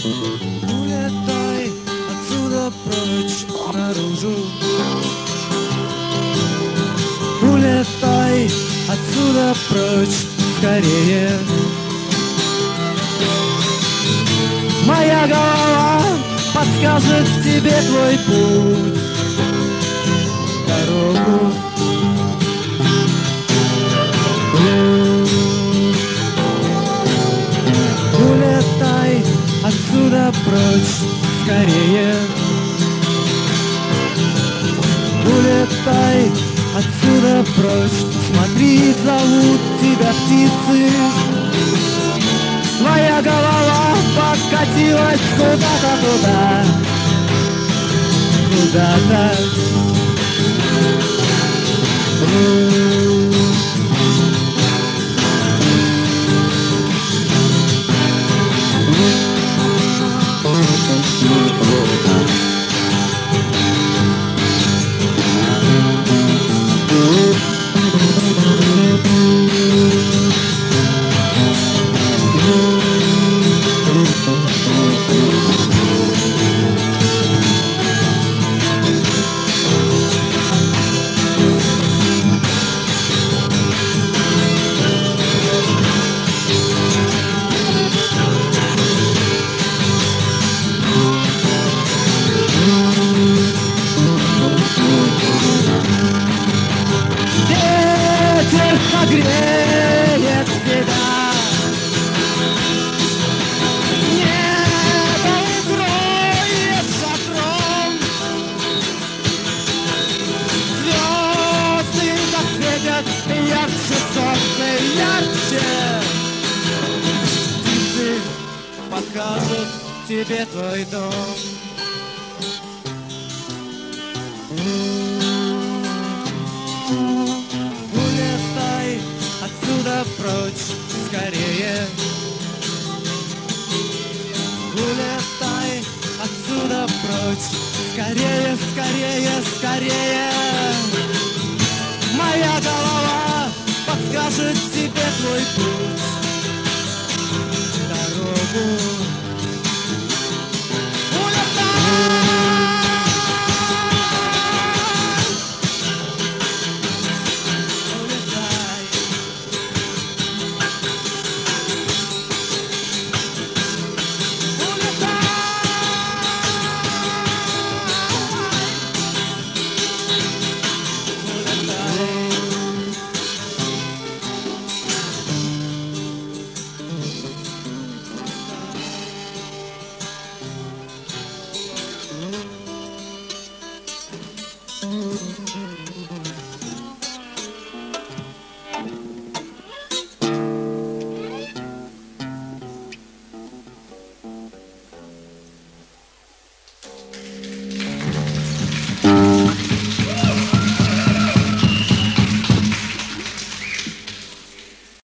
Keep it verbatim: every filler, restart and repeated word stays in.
Улетай отсюда прочь наружу. Улетай отсюда прочь скорее. Моя голова подскажет тебе твой путь, дорогу. Улетай отсюда прочь скорее. Улетай отсюда прочь. Смотри, зовут тебя птицы. Твоя голова покатилась куда-то туда, куда-то. Греет тебя, небо укроет шатром, звезды засветят ярче солнца, ярче. Птицы покажут тебе твой дом. Улетай отсюда прочь скорее. Улетай отсюда прочь скорее, скорее, скорее. Моя голова подскажет тебе твой путь, дорогу. Mm-hmm.